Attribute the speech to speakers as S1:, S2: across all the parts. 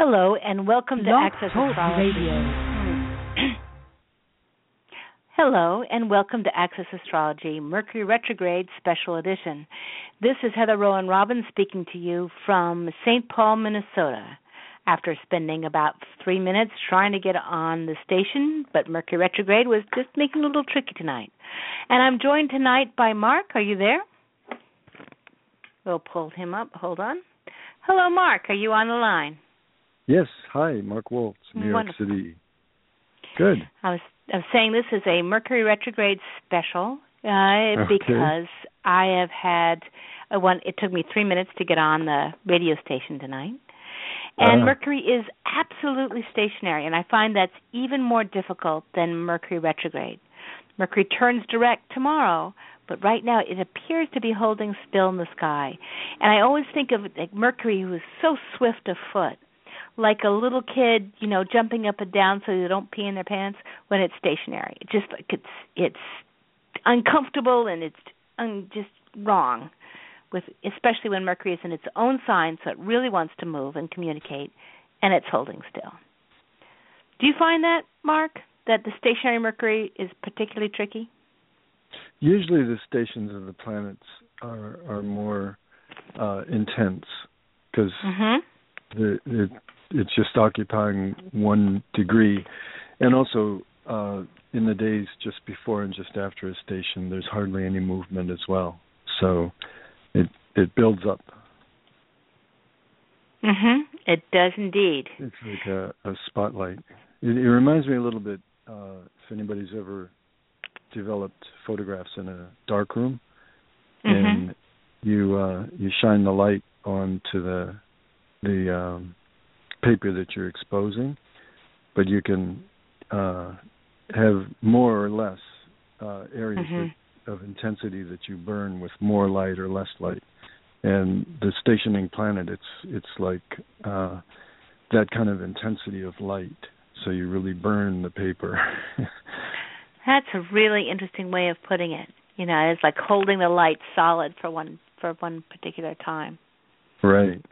S1: Hello and welcome to
S2: Blog
S1: Access
S2: Talk
S1: Astrology.
S2: Radio.
S1: Hello and welcome to Access Astrology, Mercury Retrograde Special Edition. This is Heather Rowan Robbins speaking to you from St. Paul, Minnesota. After spending about 3 minutes trying to get on the station, but Mercury Retrograde was just making it a little tricky tonight. And I'm joined tonight by Mark. Are you there? We'll pull him up. Hold on. Hello, Mark. Are you on the line?
S3: Yes. Hi, Mark Waltz, New York
S1: Wonderful.
S3: City. Good.
S1: I was saying this is a Mercury Retrograde special
S3: Okay.
S1: because I have had it took me 3 minutes to get on the radio station tonight. And Mercury is absolutely stationary, and I find that's even more difficult than Mercury retrograde. Mercury turns direct tomorrow, but right now it appears to be holding still in the sky. And I always think of like Mercury, who is so swift of foot, like a little kid, jumping up and down so they don't pee in their pants when it's stationary. It's just like it's uncomfortable and it's just wrong. Especially when Mercury is in its own sign, so it really wants to move and communicate, and it's holding still. Do you find that, Mark, that the stationary Mercury is particularly tricky?
S3: Usually the stations of the planets are more intense because it's just occupying 1 degree. And also in the days just before and just after a station, there's hardly any movement as well. So it builds up.
S1: It does indeed.
S3: It's like a spotlight. It reminds me a little bit, if anybody's ever developed photographs in a dark room, and you shine the light onto the paper that you're exposing, but you can have more or less areas of intensity that you burn with more light or less light. And the stationing planet, it's like that kind of intensity of light. So you really burn the paper.
S1: That's a really interesting way of putting it. It's like holding the light solid for one particular time.
S3: Right.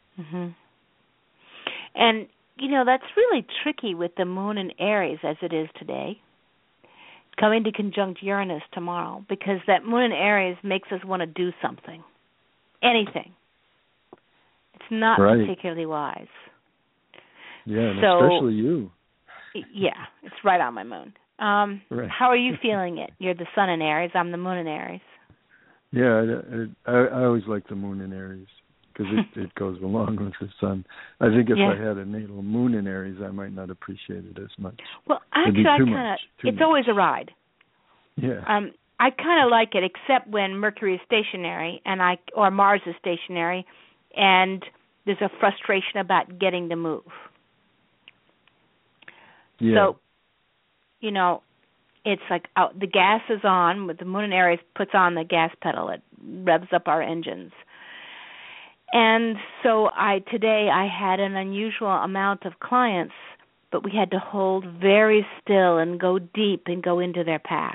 S1: And that's really tricky with the moon in Aries as it is today, coming to conjunct Uranus tomorrow, because that moon in Aries makes us want to do something, anything. It's not particularly wise.
S3: Yeah, and especially you.
S1: Yeah, it's right on my moon.
S3: Right.
S1: How are you feeling it? You're the sun in Aries. I'm the moon in Aries.
S3: Yeah, I always like the moon in Aries because it goes along with the sun. I think if I had a natal moon in Aries, I might not appreciate it as much.
S1: Well, actually, it's always a ride.
S3: Yeah.
S1: I kind of like it, except when Mercury is stationary or Mars is stationary, and there's a frustration about getting to move.
S3: Yeah.
S1: So, it's like the gas is on. With the moon in Aries puts on the gas pedal. It revs up our engines. And so today I had an unusual amount of clients, but we had to hold very still and go deep and go into their past.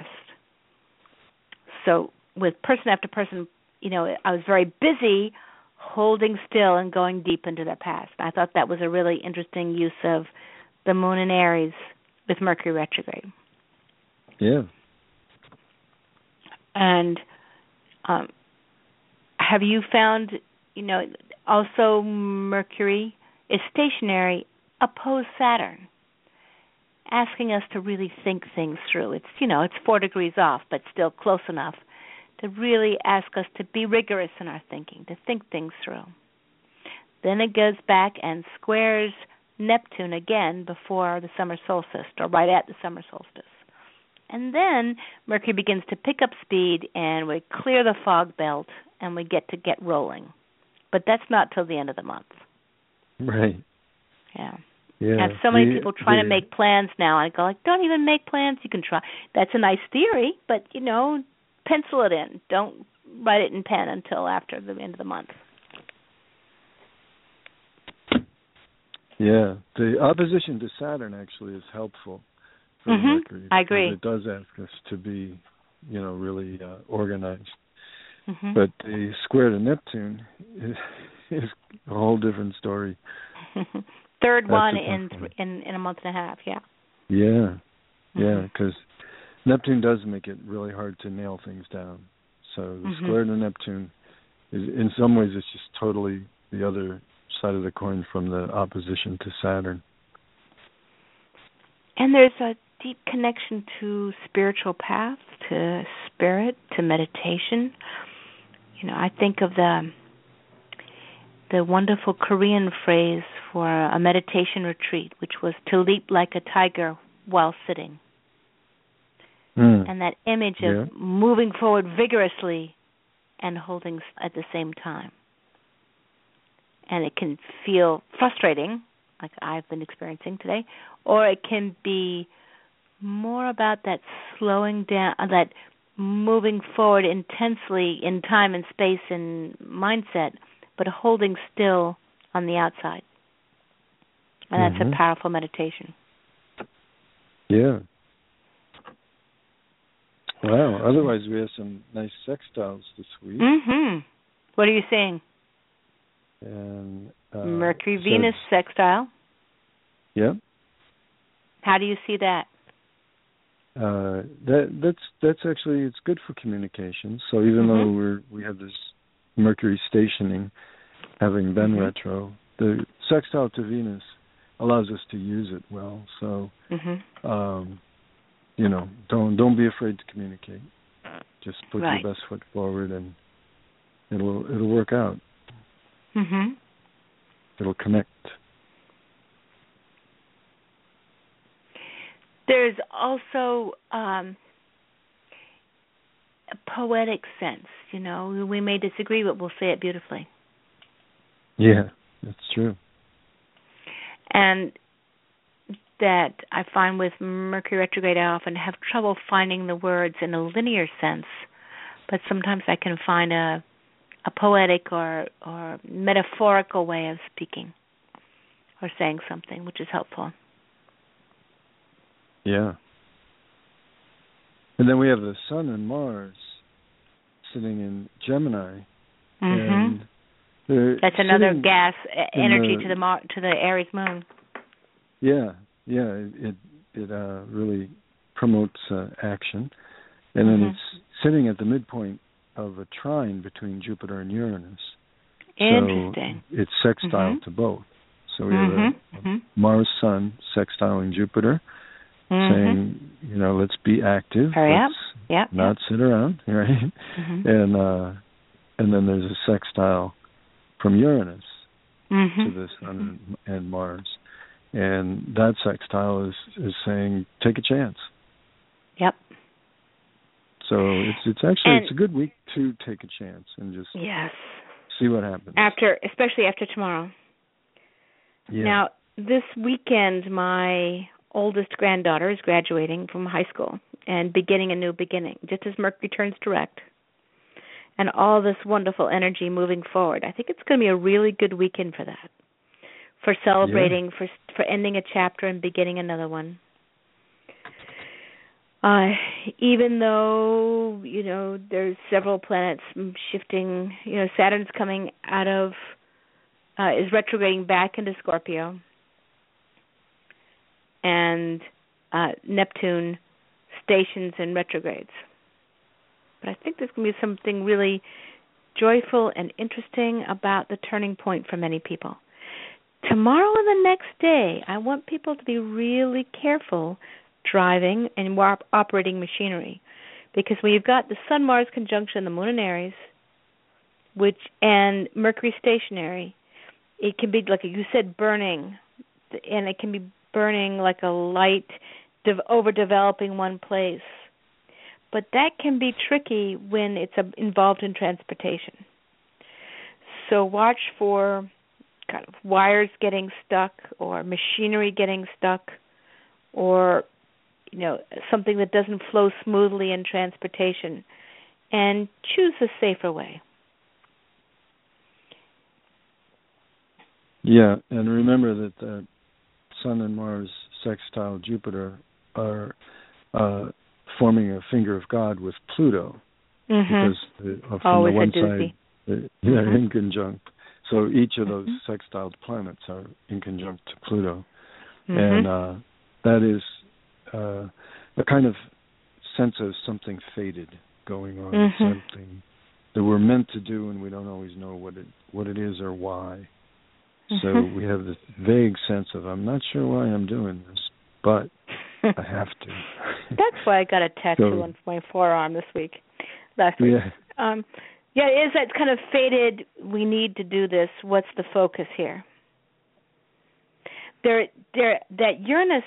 S1: So with person after person, I was very busy holding still and going deep into their past. I thought that was a really interesting use of the moon in Aries with Mercury retrograde.
S3: Yeah.
S1: And have you found, also Mercury is stationary opposed Saturn, asking us to really think things through. It's 4 degrees off, but still close enough to really ask us to be rigorous in our thinking, to think things through. Then it goes back and squares Neptune again before the summer solstice, or right at the summer solstice. And then Mercury begins to pick up speed, and we clear the fog belt, and we get rolling. But that's not till the end of the month.
S3: Right.
S1: Yeah.
S3: Yeah.
S1: I have so many people trying to make plans now. I go, don't even make plans. You can try. That's a nice theory, but, pencil it in. Don't write it in pen until after the end of the month.
S3: Yeah. The opposition to Saturn actually is helpful for Mercury.
S1: I agree.
S3: It does ask us to be, really organized. But the square to Neptune is a whole different story.
S1: Third
S3: That's
S1: one
S3: a
S1: in a month and a half. Yeah.
S3: Yeah, yeah, because Neptune does make it really hard to nail things down. So the square to Neptune is, in some ways, it's just totally the other side of the coin from the opposition to Saturn.
S1: And there's a deep connection to spiritual path, to spirit, to meditation. You know, I think of the wonderful Korean phrase for a meditation retreat, which was to leap like a tiger while sitting. And that image of moving forward vigorously and holding at the same time. And it can feel frustrating, like I've been experiencing today, or it can be more about that slowing down, that moving forward intensely in time and space and mindset, but holding still on the outside. And that's a powerful meditation.
S3: Yeah. Wow. Otherwise, we have some nice sextiles this week.
S1: What are you saying?
S3: And
S1: Mercury-Venus sextile.
S3: Yeah.
S1: How do you see that?
S3: That's actually, it's good for communication. So even though we have this Mercury stationing, having been retro, the sextile to Venus allows us to use it well. So, you know, don't be afraid to communicate. Just put your best foot forward, and it'll work out. It'll connect.
S1: There's also a poetic sense. You know, we may disagree, but we'll say it beautifully.
S3: Yeah, that's true.
S1: And that I find with Mercury retrograde, I often have trouble finding the words in a linear sense, but sometimes I can find a poetic or metaphorical way of speaking or saying something, which is helpful.
S3: Yeah. And then we have the Sun and Mars sitting in Gemini. And
S1: that's another gas energy to the Aries moon.
S3: Yeah, it really promotes action, and then it's sitting at the midpoint of a trine between Jupiter and Uranus.
S1: Interesting.
S3: So it's sextile to both. So we have a Mars Sun sextiling Jupiter, saying, you know, let's be active, not sit around, right? And then there's a sextile from Uranus to the Sun and Mars. And that sextile is saying, take a chance.
S1: Yep.
S3: So it's actually it's a good week to take a chance and just see what happens.
S1: Especially after tomorrow.
S3: Yeah.
S1: Now, this weekend, my oldest granddaughter is graduating from high school and beginning a new beginning, just as Mercury turns direct. And all this wonderful energy moving forward. I think it's going to be a really good weekend for that. For celebrating, for ending a chapter and beginning another one. Even though, you know, there's several planets shifting, you know, Saturn's coming out of, is retrograding back into Scorpio. And Neptune stations and retrogrades. But I think there's going to be something really joyful and interesting about the turning point for many people. Tomorrow and the next day, I want people to be really careful driving and operating machinery. Because when you've got the Sun-Mars conjunction, the Moon in Aries, and Mercury stationary, it can be, like you said, burning. And it can be burning like a light, overdeveloping one place. But that can be tricky when it's involved in transportation. So watch for kind of wires getting stuck or machinery getting stuck or, you know, something that doesn't flow smoothly in transportation, and choose a safer way.
S3: Yeah, and remember that the Sun and Mars sextile Jupiter are forming a finger of God with Pluto because from the one side they're in conjunct. So each of those sextiled planets are in conjunct to Pluto.
S1: Mm-hmm.
S3: And that is a kind of sense of something fated going on, something that we're meant to do, and we don't always know what it is or why. So we have this vague sense of, I'm not sure why I'm doing this, but I have to.
S1: That's why I got a tattoo on my forearm last week. It is that kind of fated, we need to do this, what's the focus here? That Uranus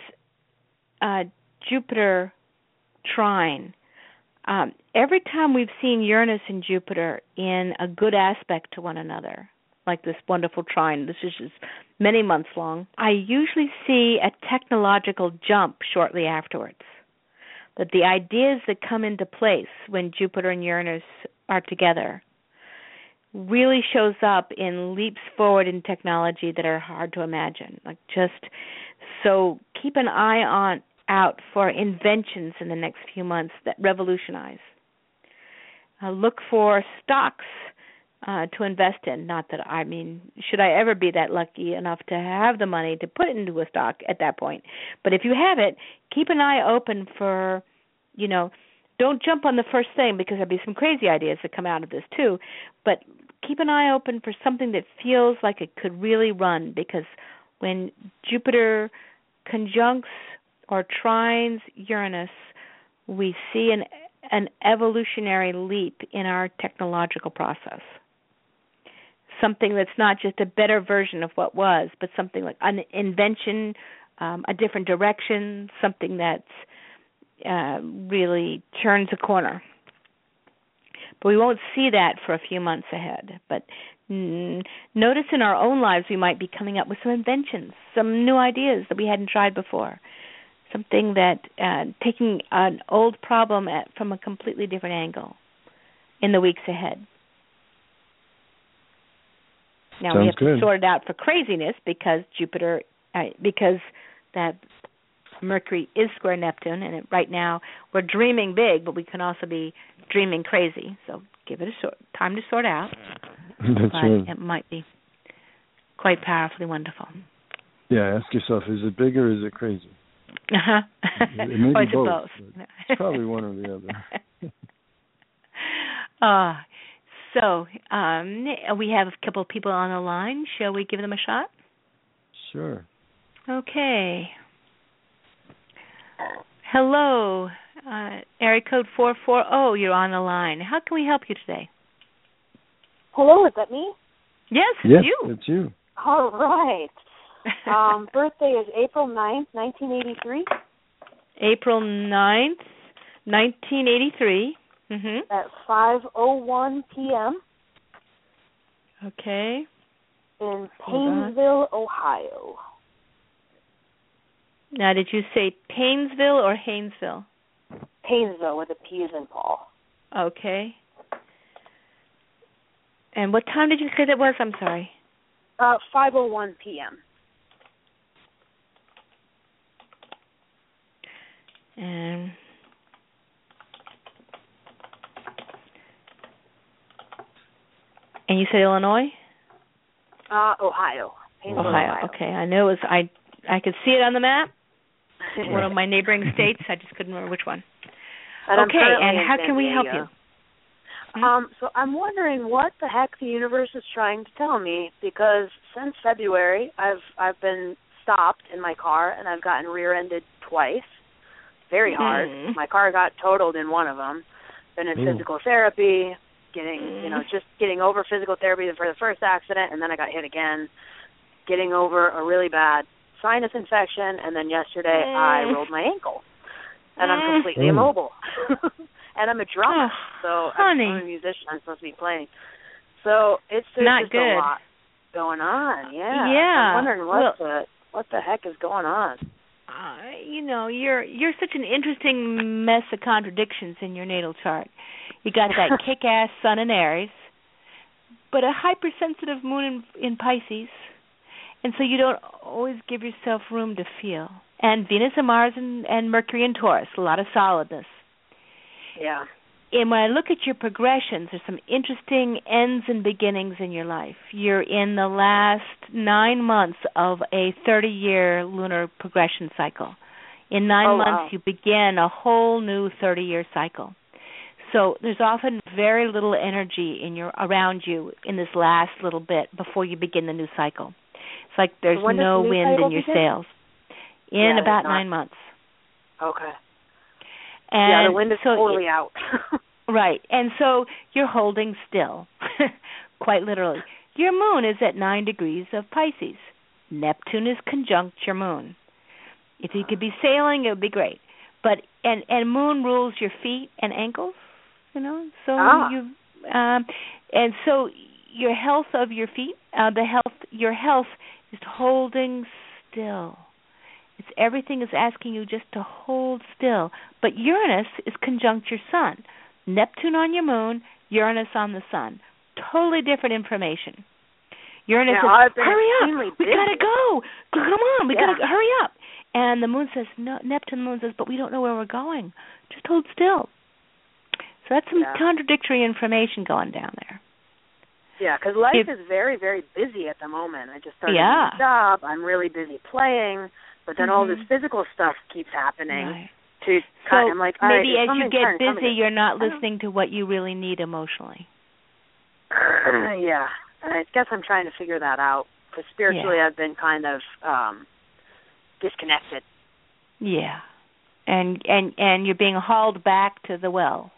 S1: Jupiter trine, every time we've seen Uranus and Jupiter in a good aspect to one another, like this wonderful trine, this is just many months long, I usually see a technological jump shortly afterwards. That the ideas that come into place when Jupiter and Uranus are together really shows up in leaps forward in technology that are hard to imagine. So keep an eye out for inventions in the next few months that revolutionize. Look for stocks to invest in. Not that, should I ever be that lucky enough to have the money to put it into a stock at that point? But if you have it, keep an eye open for, don't jump on the first thing, because there'll be some crazy ideas that come out of this too. But keep an eye open for something that feels like it could really run, because when Jupiter conjuncts or trines Uranus, we see an evolutionary leap in our technological process. Something that's not just a better version of what was, but something like an invention, a different direction, something that's really turns a corner. But we won't see that for a few months ahead. But notice in our own lives we might be coming up with some inventions, some new ideas that we hadn't tried before, something that taking an old problem from a completely different angle in the weeks ahead. Now we have to sort it out for craziness because that Mercury is square Neptune, and right now we're dreaming big, but we can also be dreaming crazy. So give it time to sort out.
S3: That's right.
S1: It might be quite powerfully wonderful.
S3: Yeah, ask yourself, is it big or is it crazy? It may be both. It's probably one or the other.
S1: So we have a couple of people on the line. Shall we give them a shot?
S3: Sure.
S1: Okay. Hello, area code 440. You're on the line. How can we help you today?
S2: Hello, is that me?
S1: Yes, it's you.
S3: It's you.
S2: All right. Birthday is April 9th, 1983.
S1: April 9th, 1983.
S2: At 5:01 p.m.
S1: Okay.
S2: In Painesville, Ohio.
S1: Now, did you say Painesville or Haynesville?
S2: Painesville with a P as in Paul.
S1: Okay. And what time did you say that was? I'm sorry.
S2: 5:01 p.m.
S1: And you said Illinois?
S2: Ohio.
S1: Ohio. Okay. I know it was. I could see it on the map. One of my neighboring states. I just couldn't remember which one.
S2: And
S1: how can we help you?
S2: So I'm wondering what the heck the universe is trying to tell me, because since February I've been stopped in my car and I've gotten rear-ended twice, very hard. My car got totaled in one of them. Been in physical therapy, getting over physical therapy for the first accident, and then I got hit again, getting over a really bad sinus infection, and then yesterday I rolled my ankle, and I'm completely immobile. And I'm a drummer, so I'm a musician. I'm supposed to be playing. So there's just a lot going on. Yeah. I'm wondering what the heck is going on.
S1: You're such an interesting mess of contradictions in your natal chart. You got that kick-ass sun in Aries, but a hypersensitive moon in Pisces, and so you don't always give yourself room to feel. And Venus and Mars and Mercury in Taurus, a lot of solidness.
S2: Yeah.
S1: when I look at your progressions, there's some interesting ends and beginnings in your life. You're in the last 9 months of a 30-year lunar progression cycle. In 9 months, you begin a whole new 30-year cycle. So there's often very little energy around you in this last little bit before you begin the new cycle. It's like there's no wind in your sails. In about 9 months.
S2: Okay.
S1: And
S2: the wind is totally out.
S1: Right. And so you're holding still, quite literally. Your moon is at 9 degrees of Pisces. Neptune is conjunct your moon. If you could be sailing, it would be great. But and moon rules your feet and ankles, So and so your health of your feet, your health is holding still. Everything is asking you just to hold still. But Uranus is conjunct your sun. Neptune on your moon, Uranus on the sun. Totally different information. Uranus says, hurry up, we got to go. Come on, we got to hurry up. And the moon says, no, Neptune moon says, but we don't know where we're going. Just hold still. So that's some contradictory information going down there.
S2: Yeah, because life is very, very busy at the moment. I just started a new job. I'm really busy playing. But then all this physical stuff keeps happening.
S1: Right. I'm like, maybe as you get busy, you're not listening to what you really need emotionally.
S2: Yeah. I guess I'm trying to figure that out. Because spiritually I've been kind of disconnected.
S1: Yeah. And you're being hauled back to the well.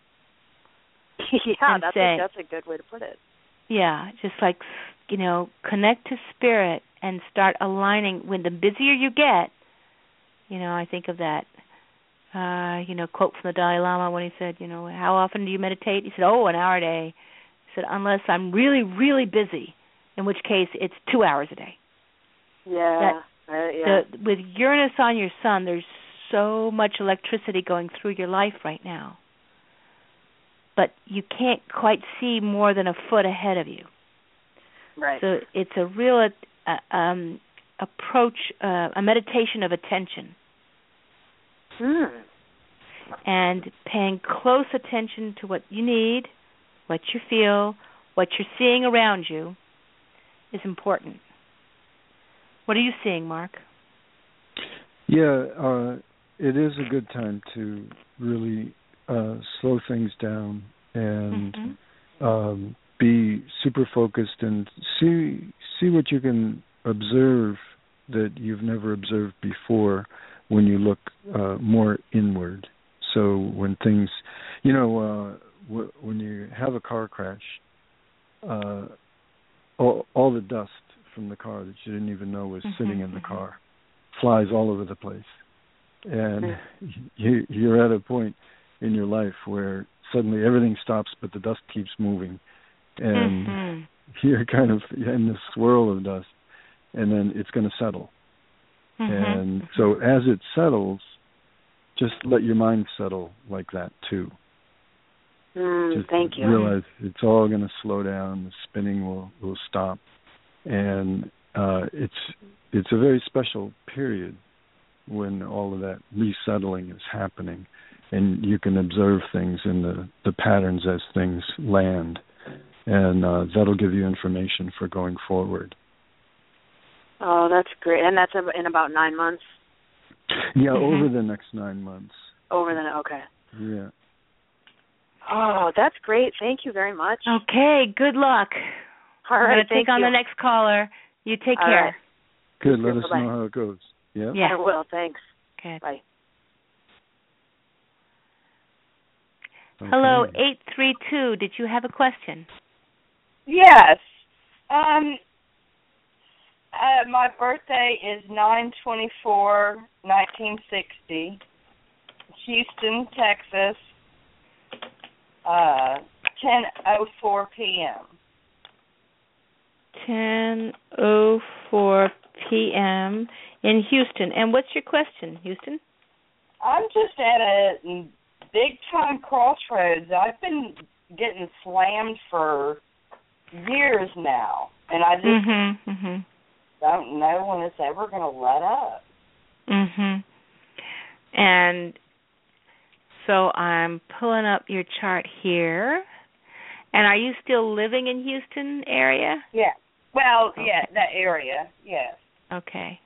S2: That's a good way to put it.
S1: Yeah, just like, connect to spirit and start aligning. When the busier you get, I think of that, quote from the Dalai Lama when he said, how often do you meditate? He said, an hour a day. He said, unless I'm really, really busy, in which case it's 2 hours a day.
S2: Yeah.
S1: With Uranus on your sun, there's so much electricity going through your life right now. But you can't quite see more than a foot ahead of you.
S2: Right.
S1: So it's a real approach, a meditation of attention. And paying close attention to what you need, what you feel, what you're seeing around you is important. What are you seeing, Mark?
S3: Yeah, it is a good time to really slow things down and be super focused and see what you can observe that you've never observed before when you look more inward. So when things, when you have a car crash, all the dust from the car that you didn't even know was sitting in the car flies all over the place. And you're at a point in your life where suddenly everything stops but the dust keeps moving. And you're kind of in this swirl of dust, and then it's going to settle. And so as it settles, just let your mind settle like that too. Just
S2: thank you.
S3: Realize it's all going to slow down. The spinning will stop, and it's a very special period when all of that resettling is happening, and you can observe things in the patterns as things land, and that'll give you information for going forward.
S2: Oh, that's great. And that's in about 9 months?
S3: Yeah, over the next 9 months.
S2: Okay.
S3: Yeah.
S2: Oh, that's great. Thank you very much.
S1: Okay, good luck.
S2: All right,
S1: I'm going to take on the next caller. You take care.
S2: Right.
S3: Good. Let us know how it goes. Yeah?
S1: Yeah.
S2: I will. Thanks.
S1: Okay.
S2: Bye.
S3: Okay.
S1: Hello, 832. Did you have a question?
S4: Yes. My birthday is 9/24/1960, Houston, Texas, 10:04 p.m.
S1: 10:04 p.m. in Houston. And what's your question, Houston?
S4: I'm just at a big-time crossroads. I've been getting slammed for years now, and I just don't know when it's ever going to let up.
S1: And So I'm pulling up your chart here. And are you still living in Houston area?
S4: Yeah. Well, okay. Yeah, that area, yes.
S1: Okay.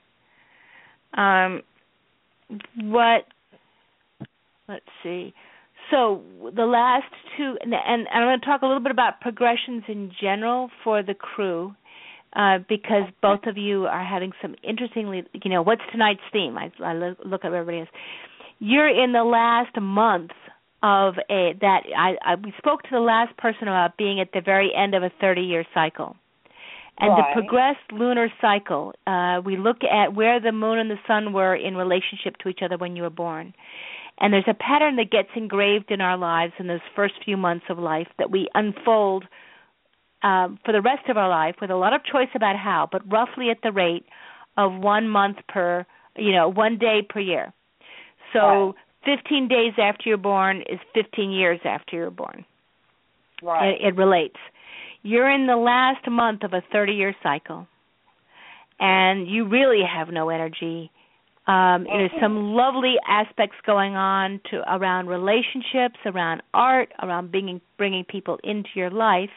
S1: Let's see. So the last two, and I'm going to talk a little bit about progressions in general for the crew, because both of you are having some interestingly, what's tonight's theme? I look at everybody else. You're in the last month of we spoke to the last person about being at the very end of a 30-year cycle. And the progressed lunar cycle, we look at where the moon and the sun were in relationship to each other when you were born. And there's a pattern that gets engraved in our lives in those first few months of life that we unfold for the rest of our life with a lot of choice about how, but roughly at the rate of 1 month per, 1 day per year. So 15 days after you're born is 15 years after you're born.
S4: Right.
S1: It relates. You're in the last month of a 30-year cycle, and you really have no energy. There's some lovely aspects going on around relationships, around art, around bringing people into your life.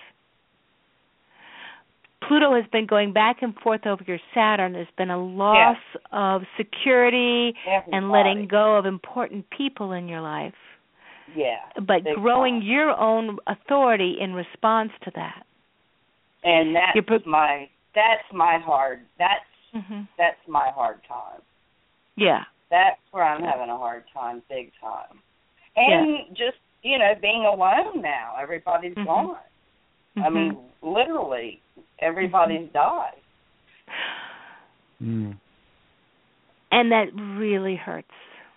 S1: Pluto has been going back and forth over your Saturn. There's been a loss of security and letting go of important people in your life.
S4: Yeah.
S1: But growing your own authority in response to that.
S4: And that's my hard time.
S1: Yeah.
S4: That's where I'm having a hard time, big time. And just, being alone now. Everybody's gone. I mean, literally, everybody's died.
S3: Mm.
S1: And that really hurts.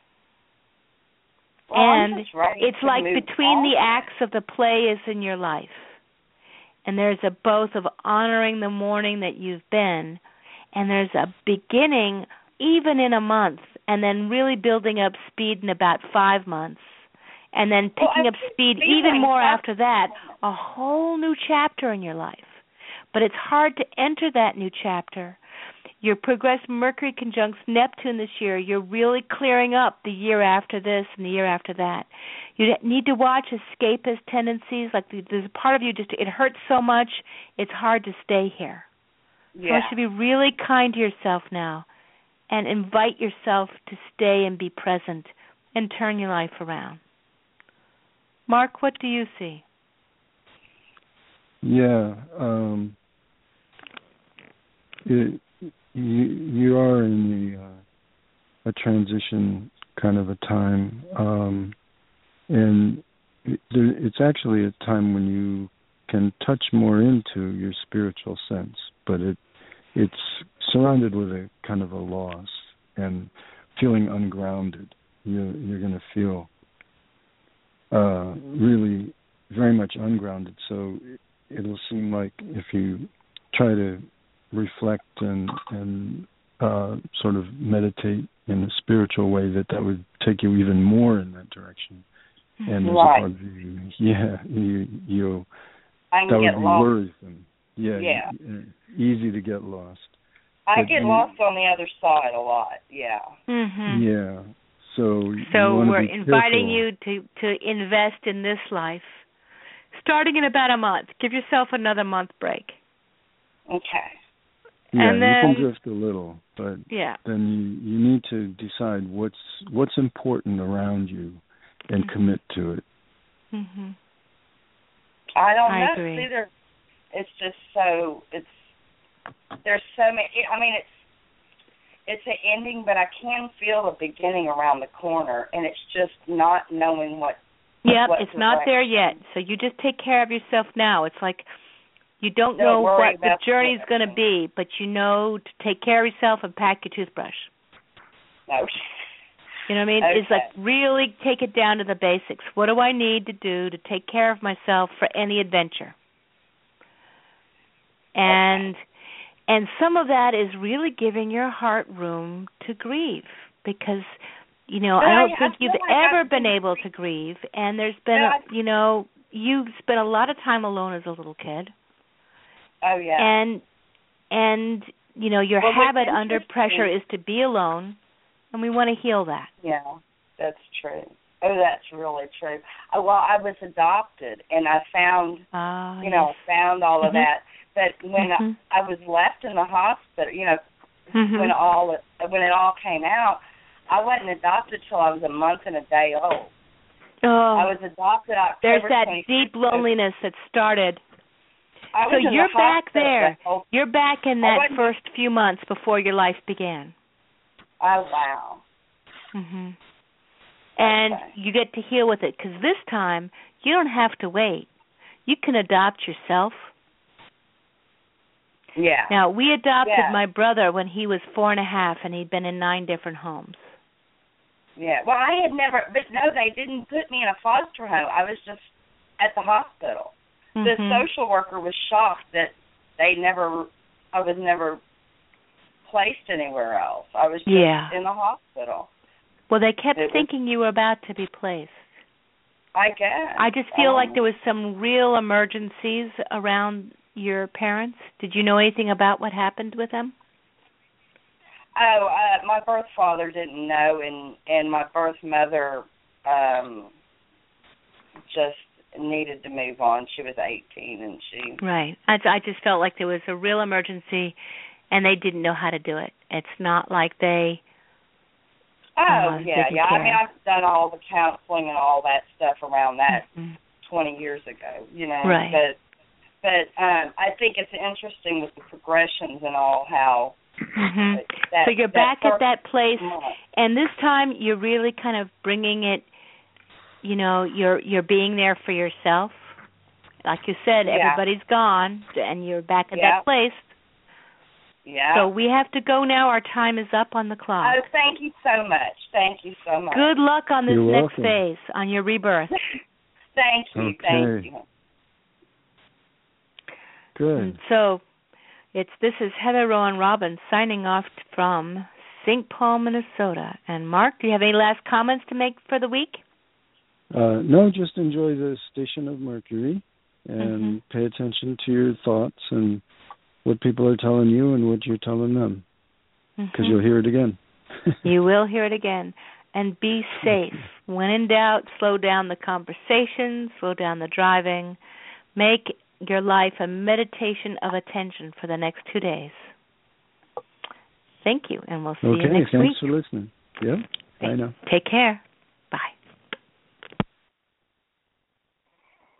S4: Well,
S1: and it's like between the acts of the play is in your life. And there's a both of honoring the mourning that you've been, and there's a beginning even in a month, and then really building up speed in about 5 months, and then picking up speed even more after that, a whole new chapter in your life. But it's hard to enter that new chapter. Your progressed Mercury conjuncts Neptune this year. You're really clearing up the year after this and the year after that. You need to watch escapist tendencies. Like there's a part of you it hurts so much, it's hard to stay here. Yeah. So you should be really kind to yourself now and invite yourself to stay and be present and turn your life around. Mark, what do you see?
S3: Yeah. You are in a transition kind of a time, and it's actually a time when you can touch more into your spiritual sense, but it's surrounded with a kind of a loss and feeling ungrounded. You're going to feel really very much ungrounded, so it'll seem like if you try to reflect and sort of meditate in a spiritual way, that would take you even more in that direction. And there's a part of you, that would be worrisome. Yeah. Easy to get lost.
S4: I get lost on the other side a lot. Yeah.
S1: Mm-hmm.
S3: Yeah. So
S1: we're inviting you to invest in this life, starting in about a month. Give yourself another month break.
S4: Okay.
S3: Yeah,
S1: and then,
S3: you can drift a little, but then you need to decide what's important around you and commit to it.
S1: Mm-hmm.
S4: I don't know.
S1: Agree.
S4: See, it's just so there's so many. I mean, it's an ending, but I can feel a beginning around the corner, and it's just not knowing what.
S1: Yep, it's not there yet. So you just take care of yourself now. It's like you don't know what the journey's going to be, but you know to take care of yourself and pack your toothbrush.
S4: No.
S1: You know what I mean?
S4: Okay.
S1: It's like really take it down to the basics. What do I need to do to take care of myself for any adventure? And some of that is really giving your heart room to grieve, because I don't think you've ever been able to grieve, and there's been you've spent a lot of time alone as a little kid.
S4: Oh yeah.
S1: And your habit under pressure is to be alone, and we want to heal that.
S4: Yeah, that's true. Oh, that's really true. Well, I was adopted, and I found, found all of that. But when I was left in the hospital, when it all came out, I wasn't adopted till I was a month and a day old.
S1: Oh,
S4: I was adopted October.
S1: There's that deep loneliness that started. So you're back there. You're back in that first few months before your life began.
S4: Oh, wow.
S1: And you get to heal with it, because this time you don't have to wait. You can adopt yourself.
S4: Yeah.
S1: Now, we adopted my brother when he was 4.5, and he'd been in 9 different homes.
S4: Yeah. Well, I had never, but no, they didn't put me in a foster home. I was just at the hospital. The social worker was shocked that I was never placed anywhere else. I was just in the hospital.
S1: Well, they kept thinking you were about to be placed.
S4: I guess.
S1: I just feel like there was some real emergencies around your parents. Did you know anything about what happened with them?
S4: Oh, my birth father didn't know, and my birth mother just needed to move on. She was 18, and she...
S1: Right. I just felt like there was a real emergency, and they didn't know how to do it. It's not like they...
S4: Oh, yeah. I mean, I've done all the counseling and all that stuff around that 20 years ago,
S1: Right.
S4: But I think it's interesting with the progressions and all how...
S1: So you're back at that place, and this time you're really kind of bringing it, you're being there for yourself. Like you said, everybody's gone, and you're back at that place.
S4: Yeah.
S1: So we have to go now. Our time is up on the clock.
S4: Oh, thank you so much. Thank you so much.
S1: Good luck on this
S3: You're
S1: next
S3: welcome.
S1: phase, on your rebirth.
S4: Thank you.
S3: Okay.
S4: Thank you.
S3: Good.
S1: And so this is Heather Rowan Robbins signing off from St. Paul, Minnesota. And Mark, do you have any last comments to make for the week?
S3: No, just enjoy the station of Mercury and pay attention to your thoughts and what people are telling you and what you're telling them, because you'll hear it again.
S1: You will hear it again. And be safe. When in doubt, slow down the conversation, slow down the driving. Make your life a meditation of attention for the next 2 days. Thank you, and we'll see you next week.
S3: Okay, thanks for listening. Yep, I know.
S1: Take care.